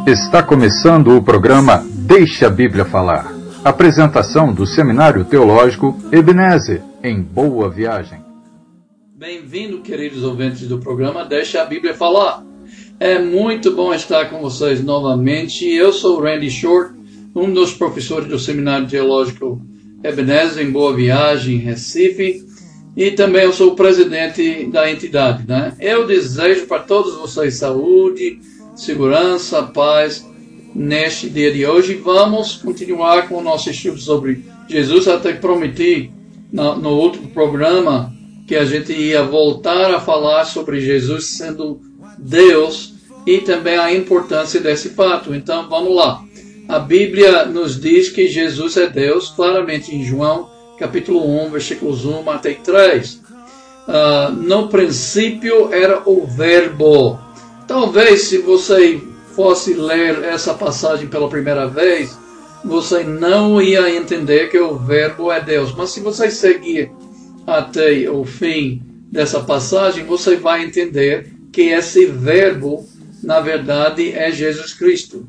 Está começando o programa Deixa a Bíblia Falar. Apresentação do Seminário Teológico Ebenezer, em Boa Viagem. Bem-vindo, queridos ouvintes do programa Deixa a Bíblia Falar. É muito bom estar com vocês novamente. Eu sou Randy Short, um dos professores do Seminário Teológico Ebenezer, em Boa Viagem, Recife. E também eu sou o presidente da entidade, né? Eu desejo para todos vocês saúde, segurança, paz neste dia de hoje. Vamos continuar com o nosso estudo sobre Jesus. Até que prometi no último programa que a gente ia voltar a falar sobre Jesus sendo Deus e também a importância desse fato. Então vamos lá. A Bíblia nos diz que Jesus é Deus, claramente em João capítulo 1, versículos 1 até 3. No princípio era o Verbo. Talvez se você fosse ler essa passagem pela primeira vez, você não ia entender que o Verbo é Deus. Mas se você seguir até o fim dessa passagem, você vai entender que esse Verbo, na verdade, é Jesus Cristo.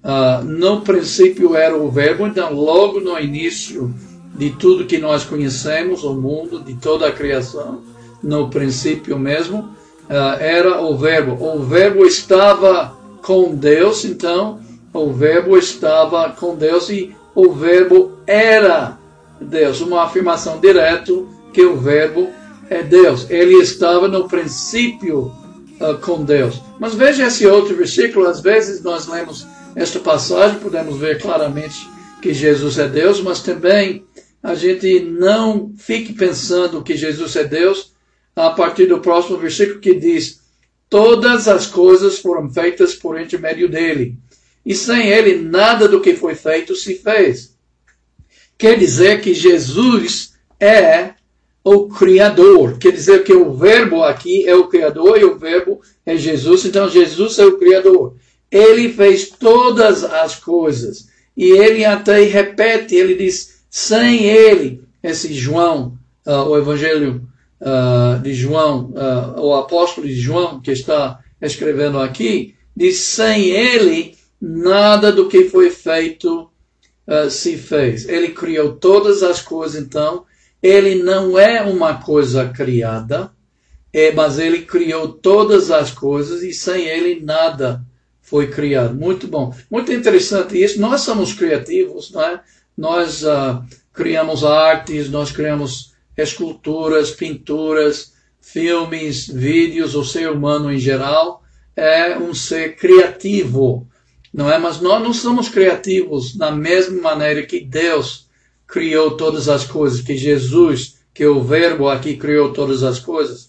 No princípio era o Verbo, então logo no início de tudo que nós conhecemos, o mundo, de toda a criação, no princípio mesmo, era o Verbo. O Verbo estava com Deus, então o Verbo estava com Deus e o Verbo era Deus. Uma afirmação direta que o Verbo é Deus. Ele estava no princípio com Deus. Mas veja esse outro versículo. Às vezes nós lemos esta passagem, podemos ver claramente que Jesus é Deus, mas também a gente não fique pensando que Jesus é Deus a partir do próximo versículo que diz: todas as coisas foram feitas por intermédio dele, e sem ele nada do que foi feito se fez. Quer dizer que Jesus é o Criador. Quer dizer que o Verbo aqui é o Criador e o Verbo é Jesus. Então Jesus é o Criador. Ele fez todas as coisas. E ele até repete, ele diz: sem ele, esse João, o Evangelho de João, o apóstolo de João, que está escrevendo aqui, diz: sem ele, nada do que foi feito se fez. Ele criou todas as coisas, então, ele não é uma coisa criada, mas ele criou todas as coisas e sem ele nada foi criado. Muito bom. Muito interessante isso. Nós somos criativos, não é? Nós criamos artes, nós criamos esculturas, pinturas, filmes, vídeos. O ser humano em geral é um ser criativo, não é? Mas nós não somos criativos da mesma maneira que Deus criou todas as coisas, que Jesus, que o Verbo aqui criou todas as coisas.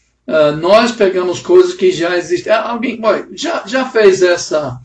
Nós pegamos coisas que já existem. Alguém já fez essa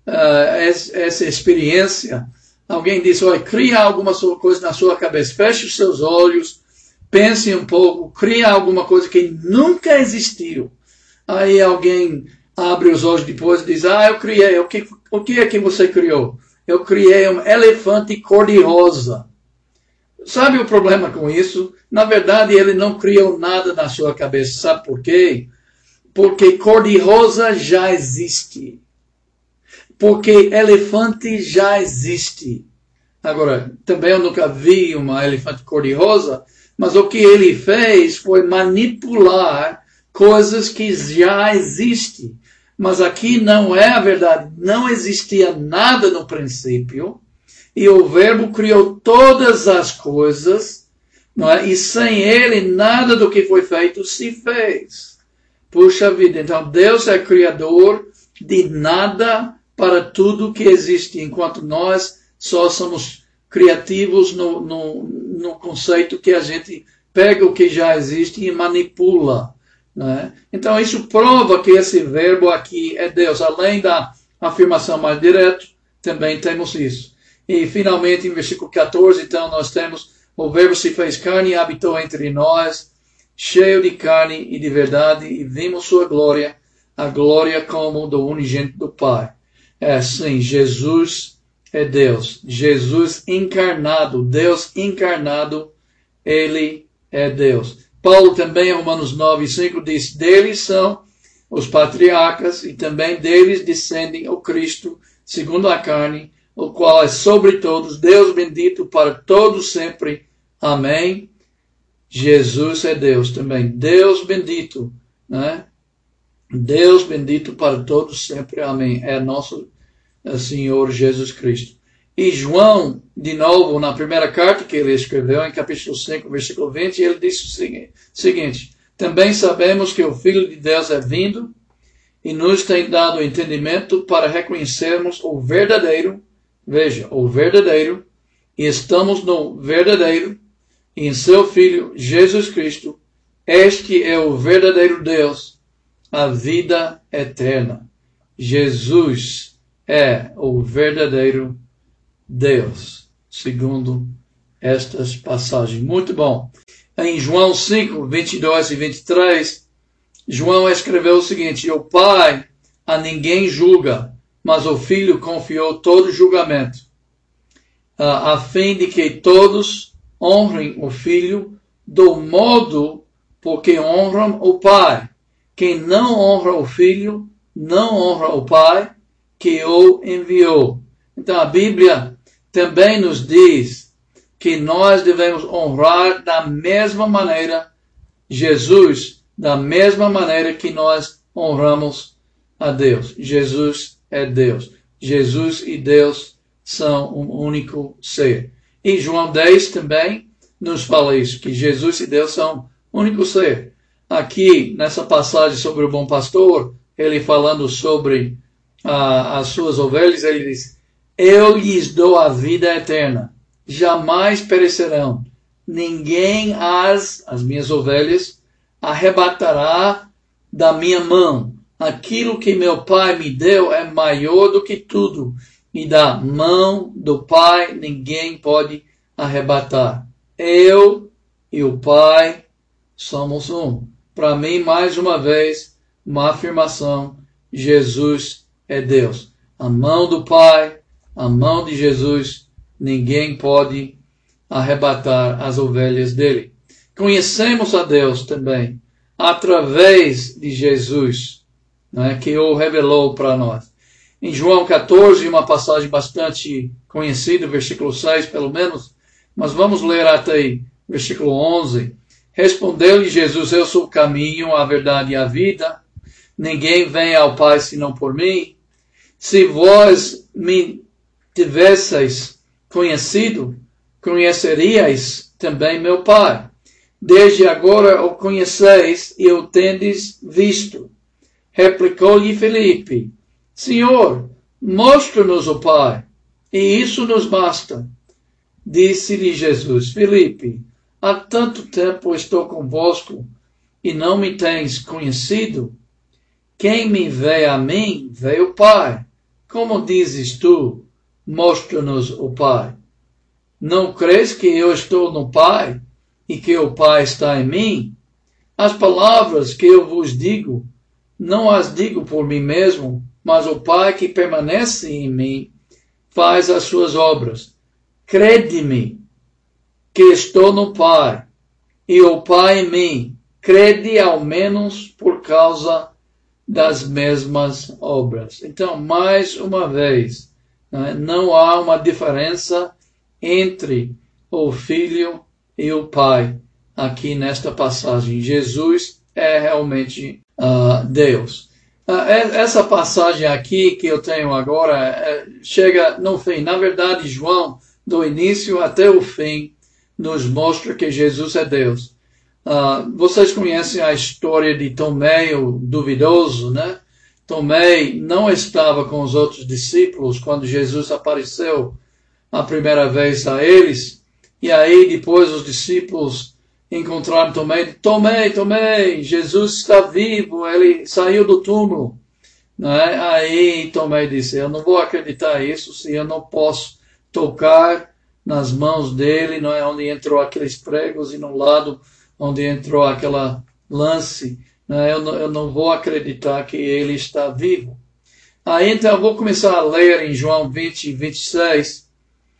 experiência? Alguém disse: olha, cria alguma coisa na sua cabeça, feche os seus olhos, pense um pouco, cria alguma coisa que nunca existiu. Aí alguém abre os olhos depois e diz: eu criei. O que é que você criou? Eu criei um elefante cor-de-rosa. Sabe o problema com isso? Na verdade, ele não criou nada na sua cabeça. Sabe por quê? Porque cor-de-rosa já existe. Porque elefante já existe. Agora, também eu nunca vi uma elefante cor-de-rosa, mas o que ele fez foi manipular coisas que já existem. Mas aqui não é a verdade. Não existia nada no princípio. E o Verbo criou todas as coisas, não é? E sem ele, nada do que foi feito se fez. Puxa vida, então Deus é criador de nada para tudo que existe, enquanto nós só somos criativos no conceito que a gente pega o que já existe e manipula. Não é? Então isso prova que esse Verbo aqui é Deus. Além da afirmação mais direta, também temos isso. E finalmente, em versículo 14, então, nós temos: o Verbo se fez carne e habitou entre nós, cheio de carne e de verdade, e vimos sua glória, a glória como do unigênito do Pai. Sim, Jesus é Deus. Jesus encarnado, Deus encarnado, ele é Deus. Paulo também, em Romanos 9:5, diz: deles são os patriarcas, e também deles descendem o Cristo segundo a carne, o qual é sobre todos, Deus bendito para todos sempre. Amém. Jesus é Deus também. Deus bendito, né? Deus bendito para todos sempre. Amém. É nosso Senhor Jesus Cristo. E João, de novo, na primeira carta que ele escreveu, em capítulo 5, versículo 20, ele disse o seguinte: também sabemos que o Filho de Deus é vindo e nos tem dado entendimento para reconhecermos o verdadeiro, veja, o verdadeiro, e estamos no verdadeiro, e em seu Filho, Jesus Cristo. Este é o verdadeiro Deus, a vida eterna. Jesus é o verdadeiro Deus, segundo estas passagens. Muito bom. Em João 5, 22 e 23, João escreveu o seguinte: o Pai a ninguém julga, mas o Filho confiou todo julgamento, a fim de que todos honrem o Filho do modo porque honram o Pai. Quem não honra o Filho, não honra o Pai que o enviou. Então a Bíblia também nos diz que nós devemos honrar da mesma maneira Jesus, da mesma maneira que nós honramos a Deus. Jesus é Deus. Jesus e Deus são um único ser. E João 10 também nos fala isso, que Jesus e Deus são um único ser. Aqui, nessa passagem sobre o bom pastor, ele falando sobre as suas ovelhas, ele diz: eu lhes dou a vida eterna, jamais perecerão. Ninguém as minhas ovelhas, arrebatará da minha mão. Aquilo que meu Pai me deu é maior do que tudo, e da mão do Pai ninguém pode arrebatar. Eu e o Pai somos um. Para mim, mais uma vez, uma afirmação: Jesus é Deus. A mão do Pai, a mão de Jesus, ninguém pode arrebatar as ovelhas dele. Conhecemos a Deus também através de Jesus, né, que o revelou para nós. Em João 14, uma passagem bastante conhecida, versículo 6 pelo menos, mas vamos ler até aí, versículo 11. Respondeu-lhe Jesus: eu sou o caminho, a verdade e a vida. Ninguém vem ao Pai senão por mim. Se vós me tivesseis conhecido, conheceríeis também meu Pai. Desde agora o conheceis e o tendes visto. Replicou-lhe Filipe: Senhor, mostra-nos o Pai, e isso nos basta. Disse-lhe Jesus: Filipe, há tanto tempo estou convosco e não me tens conhecido? Quem me vê a mim, vê o Pai. Como dizes tu, mostra-nos o Pai? Não crês que eu estou no Pai e que o Pai está em mim? As palavras que eu vos digo, não as digo por mim mesmo, mas o Pai que permanece em mim faz as suas obras. Crede-me que estou no Pai e o Pai em mim. Crede ao menos por causa das mesmas obras. Então, mais uma vez, não há uma diferença entre o Filho e o Pai aqui nesta passagem. Jesus é realmente Deus. Essa passagem aqui que eu tenho agora chega no fim. Na verdade, João, do início até o fim, nos mostra que Jesus é Deus. Vocês conhecem a história de Tomé, o duvidoso, né? Tomé não estava com os outros discípulos quando Jesus apareceu a primeira vez a eles. E aí depois os discípulos encontraram Tomé. Tomé, Jesus está vivo, ele saiu do túmulo. Né? Aí Tomé disse: eu não vou acreditar nisso se eu não posso tocar nas mãos dele, não é, onde entrou aqueles pregos, e no lado onde entrou aquela lance, né? Eu não vou acreditar que ele está vivo. Aí então eu vou começar a ler em João 20, 26.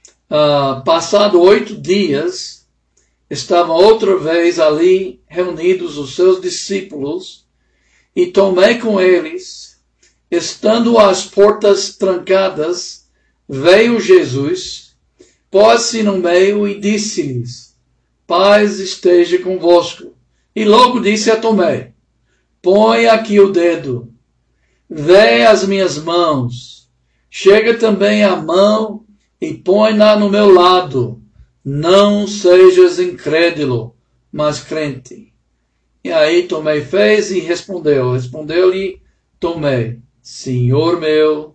Passado 8 dias, estavam outra vez ali reunidos os seus discípulos, e Tomé com eles. estando as portas trancadas, veio Jesus, pôs-se no meio e disse-lhes: paz esteja convosco. E logo disse a Tomé: põe aqui o dedo, vê as minhas mãos, chega também a mão e põe-na no meu lado. Não sejas incrédulo, mas crente. E aí Tomé fez e respondeu. Respondeu-lhe Tomé: Senhor meu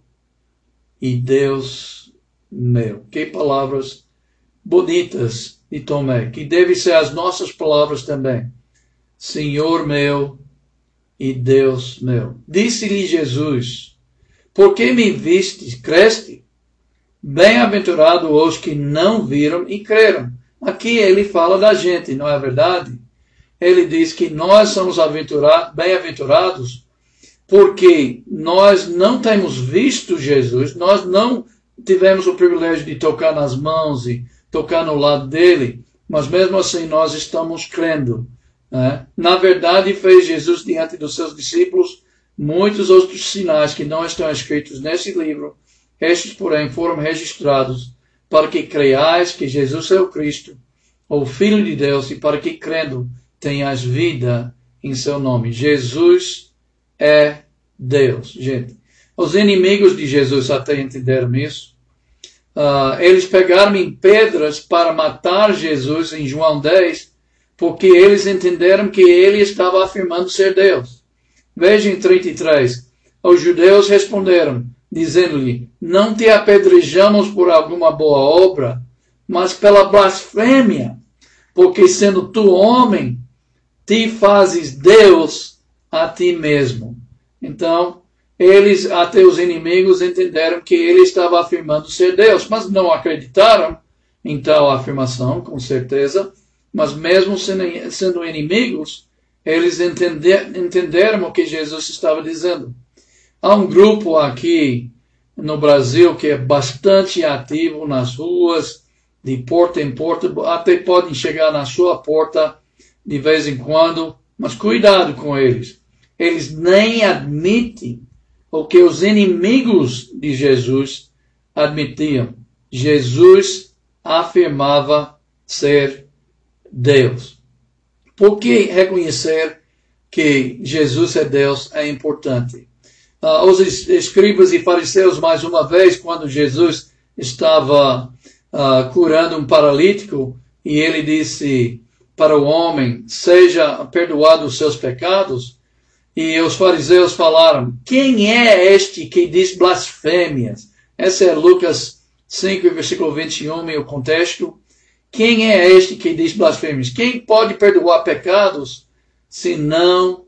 e Deus meu. Que palavras bonitas de Tomé, que devem ser as nossas palavras também. Senhor meu e Deus meu. Disse-lhe Jesus: por que me viste, creste? Bem-aventurado os que não viram e creram. Aqui ele fala da gente, não é verdade? Ele diz que nós somos bem-aventurados porque nós não temos visto Jesus, nós não tivemos o privilégio de tocar nas mãos e tocar no lado dele, mas mesmo assim nós estamos crendo. Né? Na verdade, fez Jesus diante dos seus discípulos muitos outros sinais que não estão escritos nesse livro. Estes, porém, foram registrados para que creiais que Jesus é o Cristo, o Filho de Deus, e para que, crendo, tenhas vida em seu nome. Jesus é Deus. Gente, os inimigos de Jesus até entenderam isso. Eles pegaram em pedras para matar Jesus em João 10, porque eles entenderam que ele estava afirmando ser Deus. Veja em 33. Os judeus responderam, dizendo-lhe: não te apedrejamos por alguma boa obra, mas pela blasfêmia, porque sendo tu homem, te fazes Deus a ti mesmo. Então, eles, até os inimigos, entenderam que ele estava afirmando ser Deus, mas não acreditaram em tal afirmação, com certeza. Mas mesmo sendo inimigos, eles entenderam o que Jesus estava dizendo. Há um grupo aqui no Brasil que é bastante ativo nas ruas, de porta em porta, até podem chegar na sua porta de vez em quando, mas cuidado com eles. Eles nem admitem o que os inimigos de Jesus admitiam. Jesus afirmava ser Deus. Por que reconhecer que Jesus é Deus é importante? Os escribas e fariseus, mais uma vez, quando Jesus estava curando um paralítico, e ele disse para o homem: seja perdoado os seus pecados, e os fariseus falaram: quem é este que diz blasfêmias? Essa é Lucas 5, versículo 21, e o contexto. Quem é este que diz blasfêmias? Quem pode perdoar pecados se não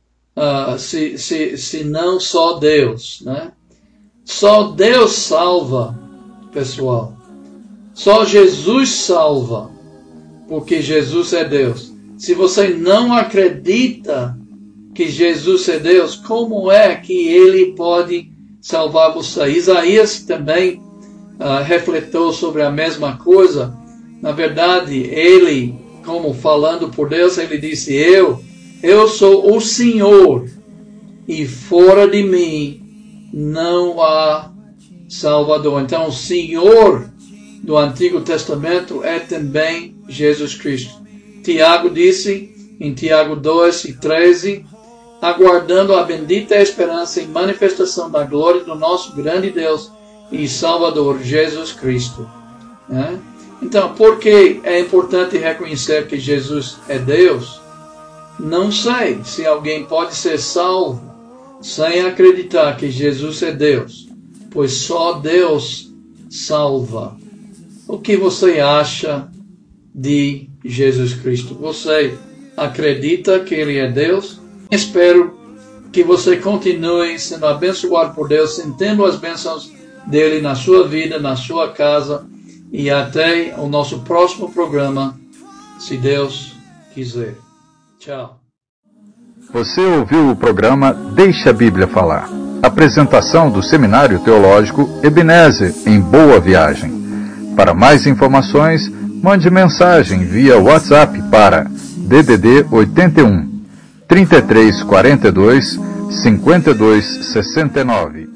só Deus, né? Só Deus salva, pessoal. Só Jesus salva, porque Jesus é Deus. Se você não acredita que Jesus é Deus, como é que ele pode salvar você? Isaías também refletiu sobre a mesma coisa. Na verdade, ele, como falando por Deus, ele disse: eu sou o Senhor, e fora de mim não há Salvador. Então, o Senhor do Antigo Testamento é também Jesus Cristo. Tiago disse, em Tiago 2 e 13, aguardando a bendita esperança e manifestação da glória do nosso grande Deus e Salvador, Jesus Cristo. Então, por que é importante reconhecer que Jesus é Deus? Não sei se alguém pode ser salvo sem acreditar que Jesus é Deus, pois só Deus salva. O que você acha de Jesus Cristo? Você acredita que Ele é Deus? Espero que você continue sendo abençoado por Deus, sentindo as bênçãos dele na sua vida, na sua casa, e até o nosso próximo programa, se Deus quiser. Tchau. Você ouviu o programa Deixa a Bíblia Falar. Apresentação do Seminário Teológico Ebenezer, em Boa Viagem. Para mais informações, mande mensagem via WhatsApp para DDD 81 3342 5269.